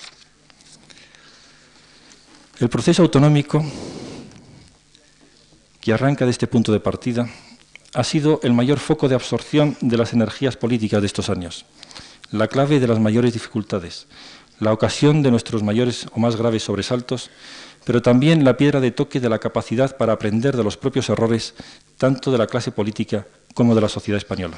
El proceso autonómico, que arranca de este punto de partida, ha sido el mayor foco de absorción de las energías políticas de estos años, la clave de las mayores dificultades, la ocasión de nuestros mayores o más graves sobresaltos, pero también la piedra de toque de la capacidad para aprender de los propios errores, tanto de la clase política como de la sociedad española.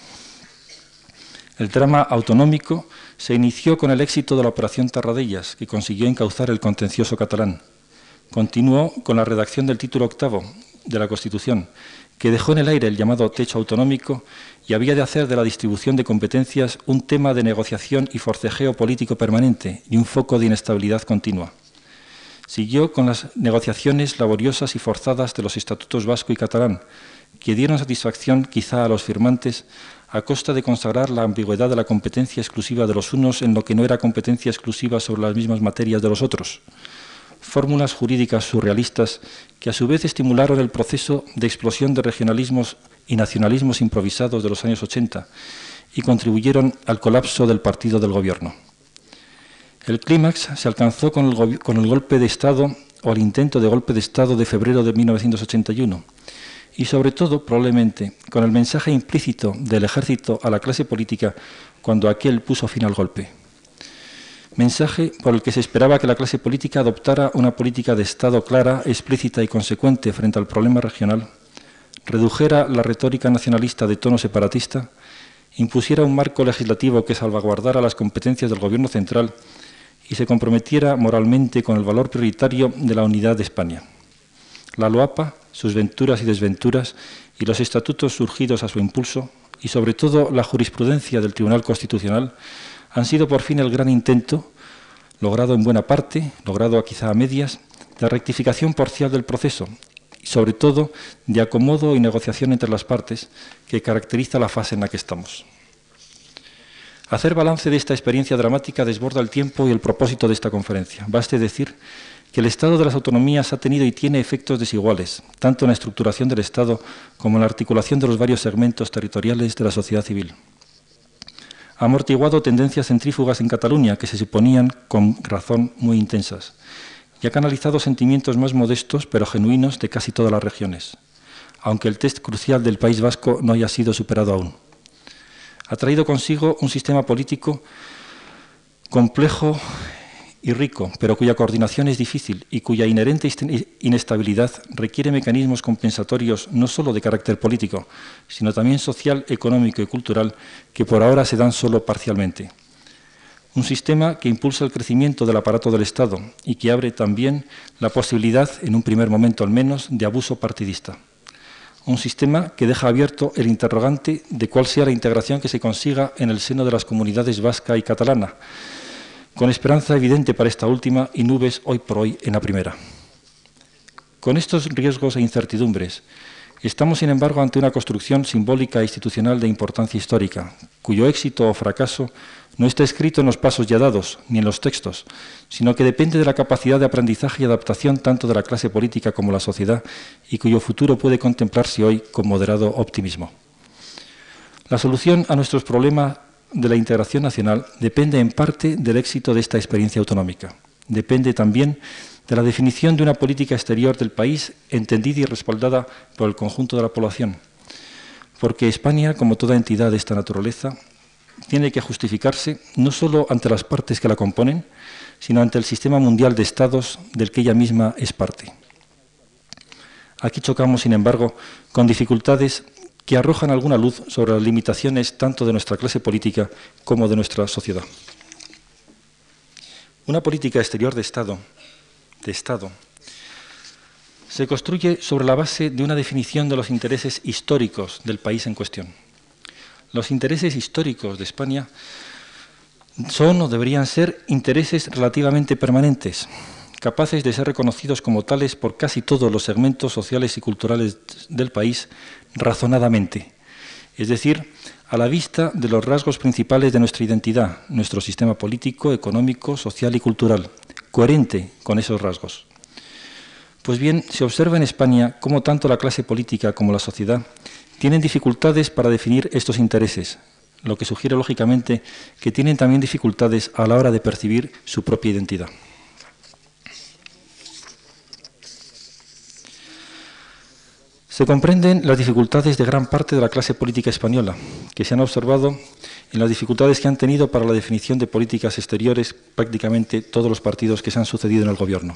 El drama autonómico se inició con el éxito de la Operación Tarradellas, que consiguió encauzar el contencioso catalán. Continuó con la redacción del título octavo de la Constitución, que dejó en el aire el llamado techo autonómico y había de hacer de la distribución de competencias un tema de negociación y forcejeo político permanente y un foco de inestabilidad continua. Siguió con las negociaciones laboriosas y forzadas de los estatutos vasco y catalán, que dieron satisfacción quizá a los firmantes a costa de consagrar la ambigüedad de la competencia exclusiva de los unos en lo que no era competencia exclusiva sobre las mismas materias de los otros. Fórmulas jurídicas surrealistas que a su vez estimularon el proceso de explosión de regionalismos y nacionalismos improvisados de los años 80 y contribuyeron al colapso del partido del gobierno. El clímax se alcanzó con el golpe de Estado o el intento de golpe de Estado de febrero de 1981 y sobre todo, probablemente, con el mensaje implícito del ejército a la clase política cuando aquel puso fin al golpe. Mensaje por el que se esperaba que la clase política adoptara una política de Estado clara, explícita y consecuente frente al problema regional, redujera la retórica nacionalista de tono separatista, impusiera un marco legislativo que salvaguardara las competencias del Gobierno central y se comprometiera moralmente con el valor prioritario de la unidad de España. La LOAPA, sus venturas y desventuras y los estatutos surgidos a su impulso, y sobre todo la jurisprudencia del Tribunal Constitucional, han sido por fin el gran intento, logrado en buena parte, logrado quizá a medias, de rectificación parcial del proceso y sobre todo de acomodo y negociación entre las partes que caracteriza la fase en la que estamos. Hacer balance de esta experiencia dramática desborda el tiempo y el propósito de esta conferencia. Baste decir que el Estado de las autonomías ha tenido y tiene efectos desiguales, tanto en la estructuración del Estado como en la articulación de los varios segmentos territoriales de la sociedad civil. Ha amortiguado tendencias centrífugas en Cataluña que se suponían, con razón, muy intensas, y ha canalizado sentimientos más modestos pero genuinos de casi todas las regiones, aunque el test crucial del País Vasco no haya sido superado aún. Ha traído consigo un sistema político complejo y rico, pero cuya coordinación es difícil y cuya inherente inestabilidad requiere mecanismos compensatorios no solo de carácter político, sino también social, económico y cultural, que por ahora se dan solo parcialmente. Un sistema que impulsa el crecimiento del aparato del Estado y que abre también la posibilidad, en un primer momento al menos, de abuso partidista. Un sistema que deja abierto el interrogante de cuál sea la integración que se consiga en el seno de las comunidades vasca y catalana, con esperanza evidente para esta última y nubes hoy por hoy en la primera. Con estos riesgos e incertidumbres, estamos, sin embargo, ante una construcción simbólica e institucional de importancia histórica, cuyo éxito o fracaso no está escrito en los pasos ya dados, ni en los textos, sino que depende de la capacidad de aprendizaje y adaptación tanto de la clase política como de la sociedad y cuyo futuro puede contemplarse hoy con moderado optimismo. La solución a nuestros problemas de la integración nacional depende en parte del éxito de esta experiencia autonómica. Depende también de la definición de una política exterior del país entendida y respaldada por el conjunto de la población. porque España, como toda entidad de esta naturaleza, tiene que justificarse no solo ante las partes que la componen, sino ante el sistema mundial de estados del que ella misma es parte. Aquí chocamos, sin embargo, con dificultades que arrojan alguna luz sobre las limitaciones tanto de nuestra clase política como de nuestra sociedad. Una política exterior de Estado, se construye sobre la base de una definición de los intereses históricos del país en cuestión. Los intereses históricos de España son o deberían ser intereses relativamente permanentes, capaces de ser reconocidos como tales por casi todos los segmentos sociales y culturales del país razonadamente, es decir, a la vista de los rasgos principales de nuestra identidad, nuestro sistema político, económico, social y cultural, coherente con esos rasgos. Pues bien, se observa en España cómo tanto la clase política como la sociedad tienen dificultades para definir estos intereses, lo que sugiere lógicamente que tienen también dificultades a la hora de percibir su propia identidad. Se comprenden las dificultades de gran parte de la clase política española, que se han observado en las dificultades que han tenido para la definición de políticas exteriores prácticamente todos los partidos que se han sucedido en el gobierno.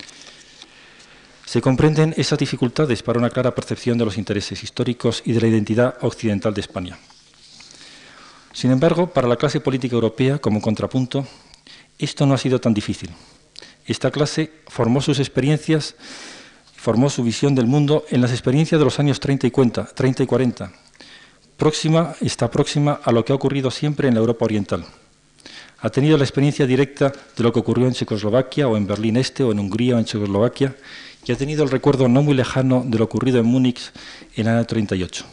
Se comprenden esas dificultades para una clara percepción de los intereses históricos y de la identidad occidental de España. Sin embargo, para la clase política europea, como contrapunto, esto no ha sido tan difícil. Esta clase formó sus experiencias, formó su visión del mundo en las experiencias de los años 30 y 40, está próxima a lo que ha ocurrido siempre en la Europa oriental. Ha tenido la experiencia directa de lo que ocurrió en Checoslovaquia o en Berlín Este o en Hungría o en Checoslovaquia y ha tenido el recuerdo no muy lejano de lo ocurrido en Múnich en el año 38.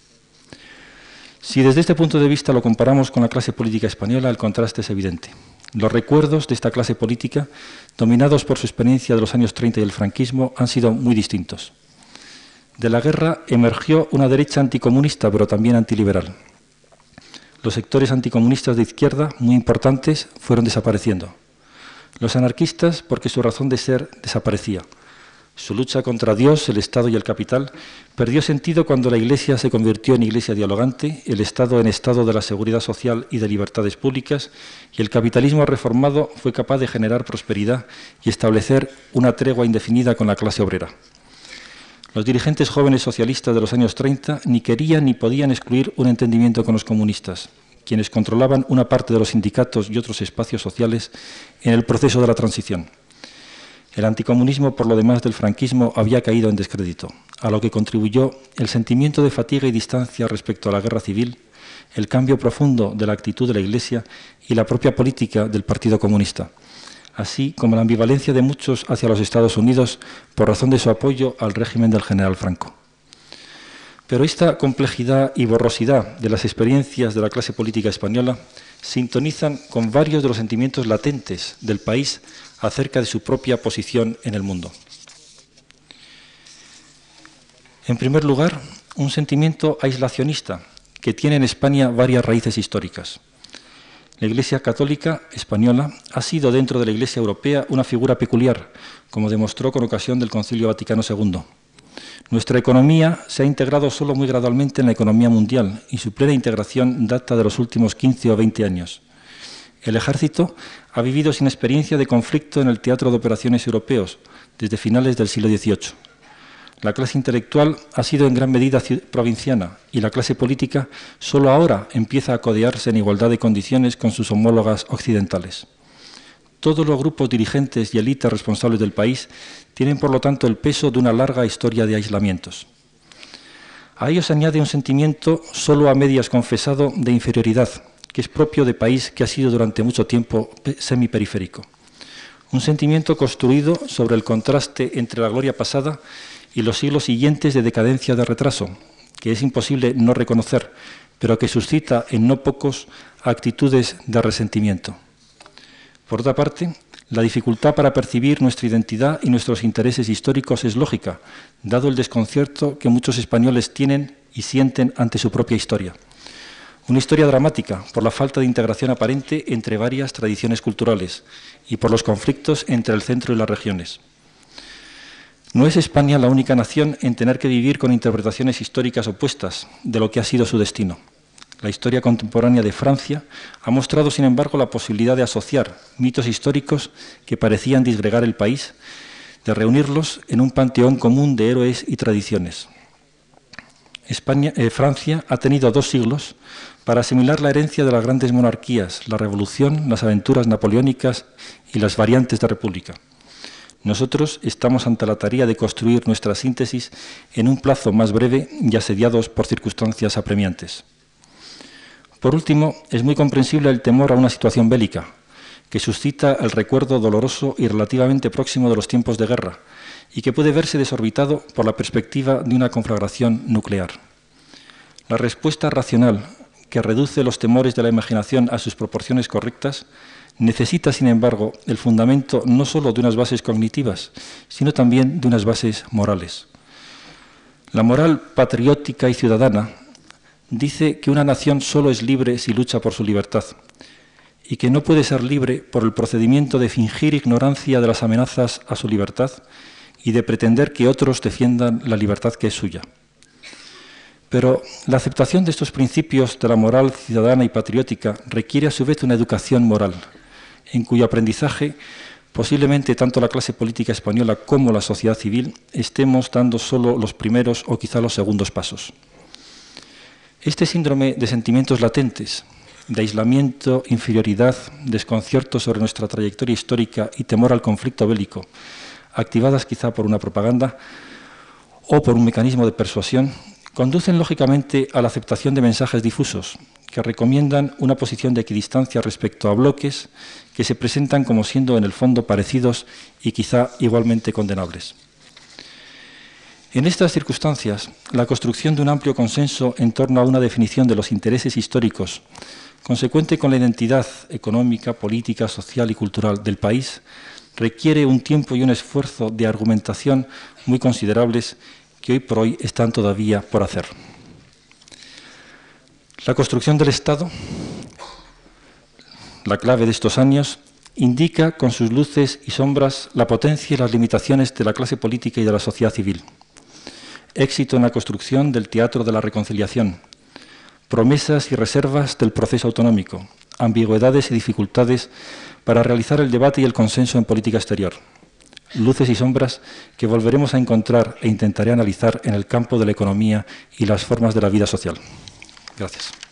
Si desde este punto de vista lo comparamos con la clase política española, el contraste es evidente. Los recuerdos de esta clase política, dominados por su experiencia de los años 30 y el franquismo, han sido muy distintos. De la guerra emergió una derecha anticomunista, pero también antiliberal. Los sectores anticomunistas de izquierda, muy importantes, fueron desapareciendo. Los anarquistas, porque su razón de ser desaparecía. Su lucha contra Dios, el Estado y el capital perdió sentido cuando la Iglesia se convirtió en iglesia dialogante, el Estado en estado de la seguridad social y de libertades públicas, y el capitalismo reformado fue capaz de generar prosperidad y establecer una tregua indefinida con la clase obrera. Los dirigentes jóvenes socialistas de los años 30 ni querían ni podían excluir un entendimiento con los comunistas, quienes controlaban una parte de los sindicatos y otros espacios sociales en el proceso de la transición. El anticomunismo, por lo demás del franquismo, había caído en descrédito, a lo que contribuyó el sentimiento de fatiga y distancia respecto a la guerra civil, el cambio profundo de la actitud de la Iglesia y la propia política del Partido Comunista, así como la ambivalencia de muchos hacia los Estados Unidos por razón de su apoyo al régimen del general Franco. Pero esta complejidad y borrosidad de las experiencias de la clase política española sintonizan con varios de los sentimientos latentes del país acerca de su propia posición en el mundo. En primer lugar, un sentimiento aislacionista que tiene en España varias raíces históricas. La Iglesia Católica española ha sido dentro de la Iglesia Europea una figura peculiar, como demostró con ocasión del Concilio Vaticano II. Nuestra economía se ha integrado solo muy gradualmente en la economía mundial y su plena integración data de los últimos 15 o 20 años. El ejército ha vivido sin experiencia de conflicto en el teatro de operaciones europeos desde finales del siglo XVIII. La clase intelectual ha sido en gran medida provinciana y la clase política solo ahora empieza a codearse en igualdad de condiciones con sus homólogas occidentales. Todos los grupos dirigentes y élites responsables del país tienen, por lo tanto, el peso de una larga historia de aislamientos. A ello se añade un sentimiento solo a medias confesado de inferioridad, que es propio de país que ha sido durante mucho tiempo semiperiférico. Un sentimiento construido sobre el contraste entre la gloria pasada y los siglos siguientes de decadencia de retraso, que es imposible no reconocer, pero que suscita en no pocos actitudes de resentimiento. Por otra parte, la dificultad para percibir nuestra identidad y nuestros intereses históricos es lógica, dado el desconcierto que muchos españoles tienen y sienten ante su propia historia. Una historia dramática por la falta de integración aparente entre varias tradiciones culturales y por los conflictos entre el centro y las regiones. No es España la única nación en tener que vivir con interpretaciones históricas opuestas de lo que ha sido su destino. La historia contemporánea de Francia ha mostrado, sin embargo, la posibilidad de asociar mitos históricos que parecían disgregar el país, de reunirlos en un panteón común de héroes y tradiciones. Francia ha tenido 2 siglos para asimilar la herencia de las grandes monarquías, la revolución, las aventuras napoleónicas y las variantes de república. Nosotros estamos ante la tarea de construir nuestra síntesis en un plazo más breve y asediados por circunstancias apremiantes. Por último, es muy comprensible el temor a una situación bélica, que suscita el recuerdo doloroso y relativamente próximo de los tiempos de guerra, y que puede verse desorbitado por la perspectiva de una conflagración nuclear. La respuesta racional, que reduce los temores de la imaginación a sus proporciones correctas, necesita, sin embargo, el fundamento no solo de unas bases cognitivas, sino también de unas bases morales. La moral patriótica y ciudadana dice que una nación solo es libre si lucha por su libertad, y que no puede ser libre por el procedimiento de fingir ignorancia de las amenazas a su libertad y de pretender que otros defiendan la libertad que es suya. Pero la aceptación de estos principios de la moral ciudadana y patriótica requiere a su vez una educación moral, en cuyo aprendizaje posiblemente tanto la clase política española como la sociedad civil estemos dando solo los primeros o quizá los segundos pasos. Este síndrome de sentimientos latentes, de aislamiento, inferioridad, desconcierto sobre nuestra trayectoria histórica y temor al conflicto bélico, activadas quizá por una propaganda o por un mecanismo de persuasión, conducen lógicamente a la aceptación de mensajes difusos que recomiendan una posición de equidistancia respecto a bloques que se presentan como siendo en el fondo parecidos y quizá igualmente condenables. En estas circunstancias, la construcción de un amplio consenso en torno a una definición de los intereses históricos, consecuente con la identidad económica, política, social y cultural del país, requiere un tiempo y un esfuerzo de argumentación muy considerables que hoy por hoy están todavía por hacer. La construcción del Estado, la clave de estos años, indica con sus luces y sombras la potencia y las limitaciones de la clase política y de la sociedad civil. Éxito en la construcción del teatro de la reconciliación, promesas y reservas del proceso autonómico, ambigüedades y dificultades para realizar el debate y el consenso en política exterior. Luces y sombras que volveremos a encontrar e intentaré analizar en el campo de la economía y las formas de la vida social. Gracias.